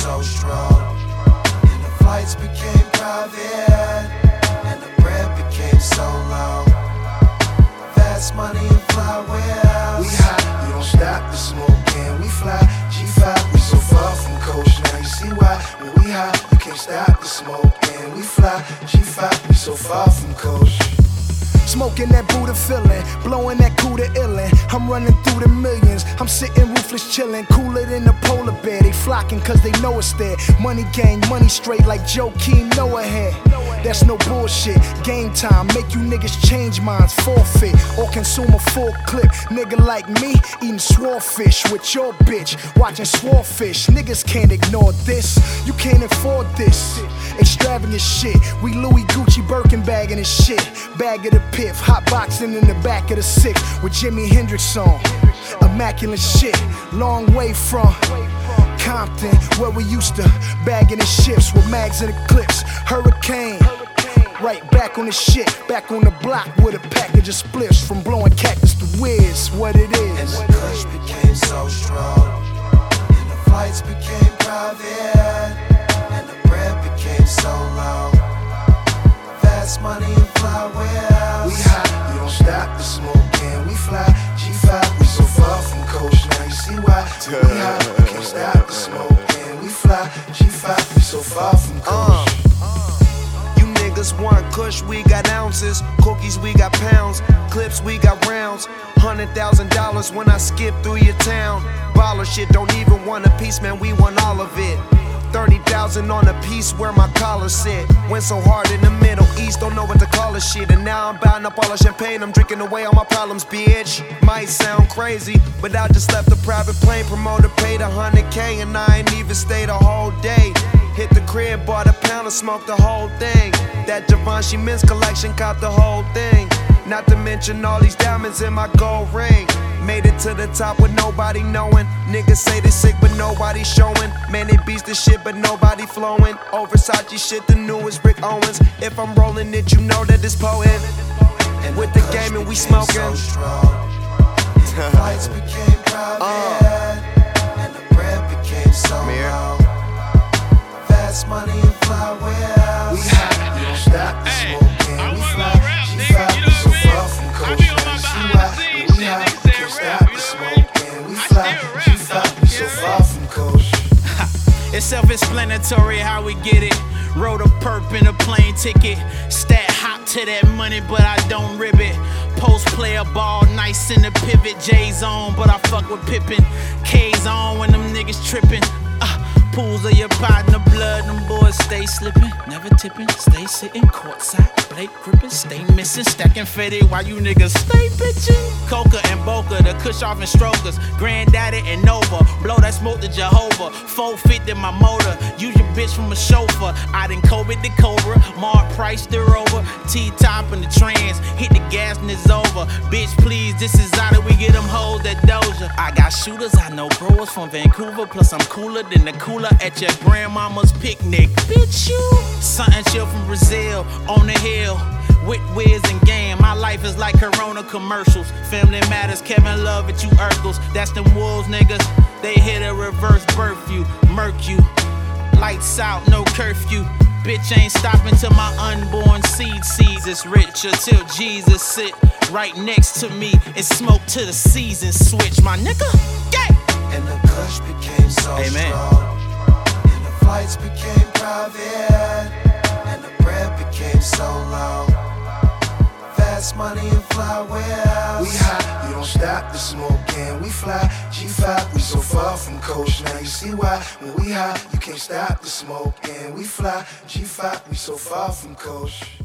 so strong, and the flights became private, and the bread became so low. Fast money and fly wheels. We hot, we don't stop the smoke, and we fly. G5, we so far from coast. Now you see why when we hot, you can't stop the smoke, and we fly. G5, we so far from coast. Smoking that Buddha feeling, blowing that Cuda illin'. I'm running through the millions, I'm sitting ruthless chillin'. Cooler than the polar bear, they flocking cause they know it's there. Money gang, money straight like Joakim Noah had. That's no bullshit, game time, make you niggas change minds, forfeit, or consume a full clip. Nigga like me, eating swordfish with your bitch, watching swordfish. Niggas can't ignore this, you can't afford this. Extravagant shit, we Louis Gucci Birkin bagging this shit. Bag of the piff, hot boxing in the back of the six with Jimi Hendrix on. Immaculate shit, long way from Compton, where we used to bagging the ships with mags and the clips. Hurricane, right back on the shit, back on the block with a package of spliffs from blowing cactus to whiz. What it is. And the kush became so strong, and the flights became private, and the bread became so low. Fast money and fly wheels. We hot, we don't stop the smoke, and we fly. G5, we so far from coast. Now you see why we hot, we can't stop the smoke, and we fly. G5, we so far from coast. You niggas want kush, we got ounces. Cookies, we got pounds. Clips, we got rounds. $100,000 when I skip through your town. Baller shit, don't even want a piece, man, we want all of it. 30,000 on a piece where my collar sit. Went so hard in the Middle East, don't know what to call this shit. And now I'm buying up all the champagne, I'm drinking away all my problems, bitch. Might sound crazy, but I just left a private plane. Promoter paid $100K and I ain't even stayed a whole day. Hit the crib, bought a pound and smoked the whole thing. That Givenchy men's collection caught the whole thing. Not to mention all these diamonds in my gold ring. Made it to the top with nobody knowing. Niggas say they sick but nobody showing. Man, they beast the shit but nobody flowing. Oh, Versace shit, the newest Rick Owens. If I'm rolling it, you know that it's potent. And with the game and we smoking. So strong, and the flights became private, and the bread became so low. Fast money and fly wheels. We hot, we don't stop the smoke, and we fly. G5, we so far from coast. Now you see why we hot, we can't stop the smoke, and we fly. G5, we so far from coast. It's self-explanatory how we get it. Wrote a perp in a plane ticket. Stat hop to that money, but I don't rib it. Post player ball, nice in the pivot. J's on, but I fuck with Pippin. K's on when them niggas trippin'. Pools of your partner blood, them boys stay slipping, never tipping, stay sitting courtside, Blake gripping, stay missing, stacking Fetty while you niggas stay bitchin'. Coca and Boca, the Kush off and strokers, Granddaddy and Nova, blow that smoke to Jehovah, 450 my motor, use your bitch from a chauffeur. I done COVID the Cobra, Mark Price the Rover, T-top in the trans, hit the gas and it's over. Bitch please, this is how we get them hoes that doja. I got shooters, I know growers from Vancouver, plus I'm cooler than the cooler at your grandmama's picnic. Bitch, you something chill from Brazil on the hill with Wiz and Game. My life is like Corona commercials. Family matters, Kevin Love at you Urkels. That's them wolves, niggas. They hit a reverse birth you, murk you. Lights out, no curfew. Bitch ain't stopping till my unborn seed sees it's rich until Jesus sit right next to me and smoke till the season switch, my nigga. Yeah. And the kush became so strong, and the flights became private, and the bread became so low. Fast money and fly wheels. We hot, we don't stop the smoke, and we fly. G5, we so far from coast. Now you see why when we hot, you can't stop the smoke, and we fly. G5, we so far from coast.